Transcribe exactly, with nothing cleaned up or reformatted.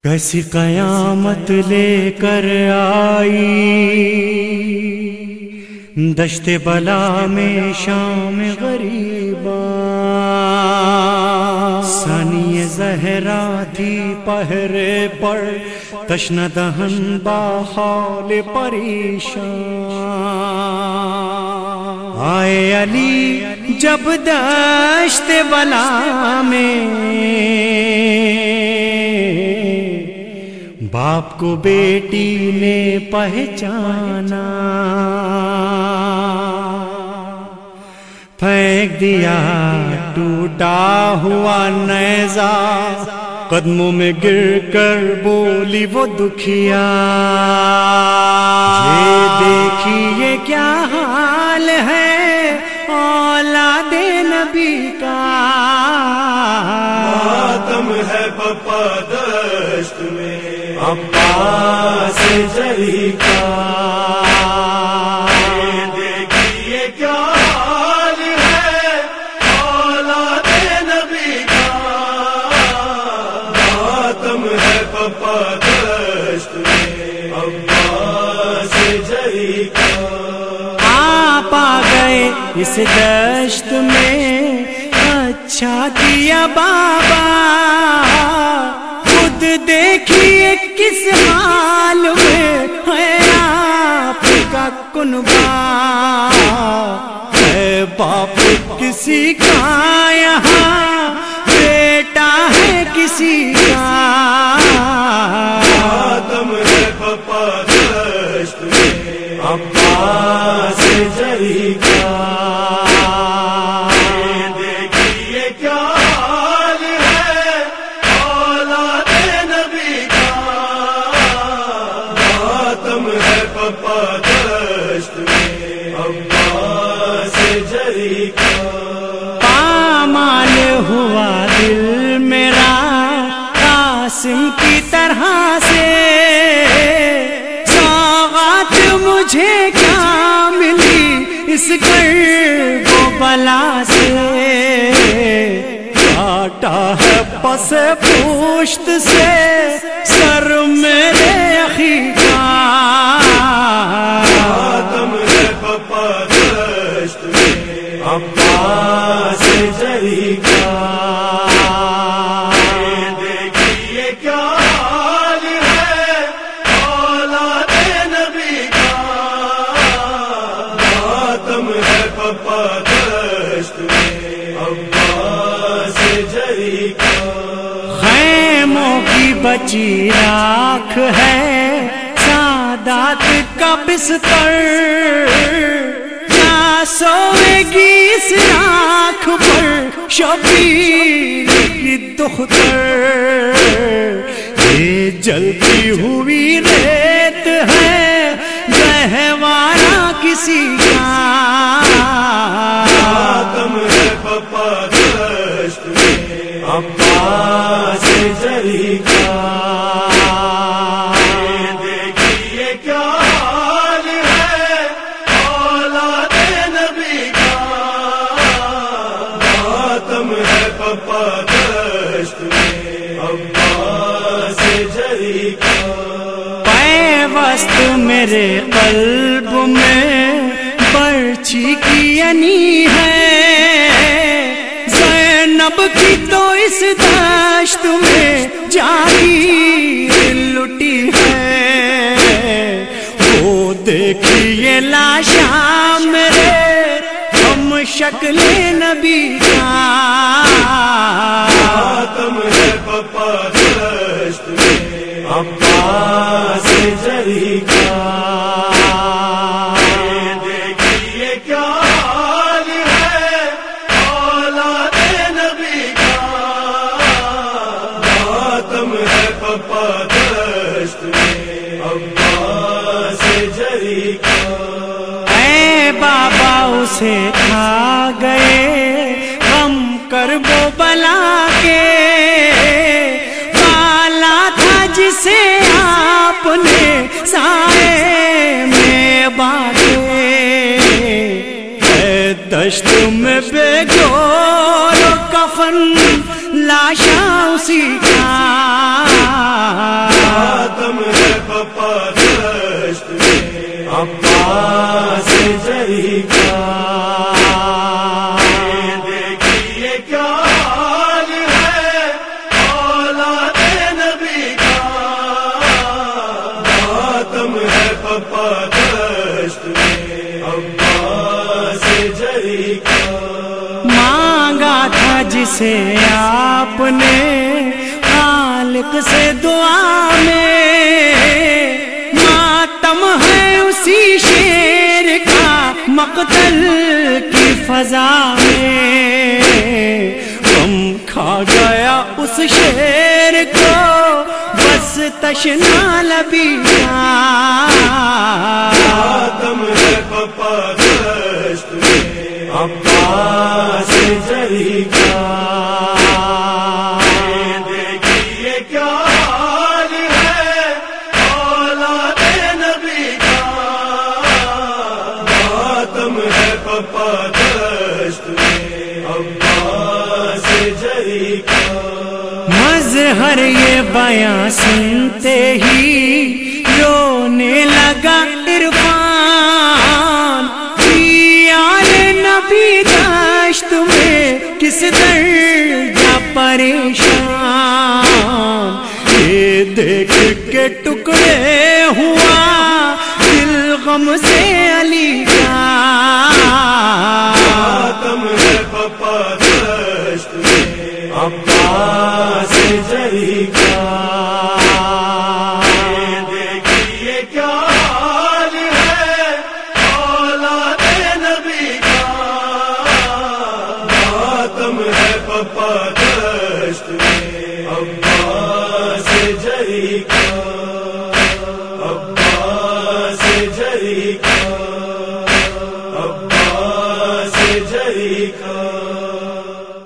کیسی قیامت لے کر آئی دشت بلا میں شام غریباں، ثانی زہرا تھی پہرے پر تشنہ دہن با حال پریشان، آئے علی جب دشت بلا میں باپ کو بیٹی نے پہچانا، پھینک دیا ٹوٹا ہوا نیزہ، قدموں میں گر کر بولی وہ دکھیا، یہ دیکھیے کیا حال ہے اولاد نبی کا، ماتم ہے پپا دشت میں عباس جری کا، یہ دیکھیے کیا حال ہے اولاد نبی کا، ماتم ہے پپا دشت میں عباس جری کا، آپ آ گئے اس دشت میں اچھا کیا بابا، خود دیکھیے کس حال میں ہے آپ کا کنبہ، ہے باپ کسی کا یہاں بیٹا ہے کسی کا، ماتم ہے پپا دشت میں عباس جری کا، پامال ہوا دل میرا قاسم کی طرح سے، سوغات مجھے کیا ملی اس کرب و بلا سے، کاٹا ہے پس پشت سے سر میرے اخی کا، ماتم ہے پپا دشت میں عباس جری کا، یہ دیکھیے کیا حال ہے اولاد نبی کا، ماتم ہے پپا دشت میں عباس جری کا، خیموں کی بچی راکھ ہے سادات کا بستر، کیا سوئے گی اس راکھ پر شبیر کی دختر، یہ جلتی ہوئی ریت ہے گہوارہ کسی کا، ماتم ہے پپا دشت میں عباس جری کا، پیوست میرے قلب میں برچھی کی ینی ہے، زینب کی تو اس دشت میں جاگیر لٹی ہے، وہ دیکھیے لاشاں میرے ہم شکل نبی کا، ماتم ہے پپا دشت میں عباس جری کا، یہ دیکھیے کیا حال ہے اولاد نبی کا، ماتم ہے پپا دشت میں عباس جری کا، اے بابا اسے کھا گئے غم کرب و بلا کے، پالا تھا جسے آپ نے سائے میں باندھے، اے دشت میں بے گور و کفن لاشاں اسی کا، ماتم ہے پپا دشت میں عباس جری کا دیکھیے کیا حال ہے اولاد نبی کا ماتم ہے پپا دشت میں عباس جری کا مانگا تھا جسے آپ نے خالق سے دعا میں ماتم ہے اسی شیر کا مقتل کی فضا میں غم کھا گیا اس شیر کو بس تشنا لبی کا ماتم ہے پپا دشت میں عباس جری کا دیکھیے کیا حال ہے اولاد نبی کا ماتم ہے پپا دشت میں عباس جری کا مظہر یہ بیاں سنتے ہی رونے لگا عرفان آل نبی دشت میں کس درجہ پریشان یہ دیکھ کے ٹکڑے ہوا دل غم سے علی کا ماتم ہے پپا دشت میں عباس جری کا دیکھیے کیا حال ہے اولاد نبی کا ماتم ہے پپا دشت میں عباس جری کا عباس جری کا عباس جری کا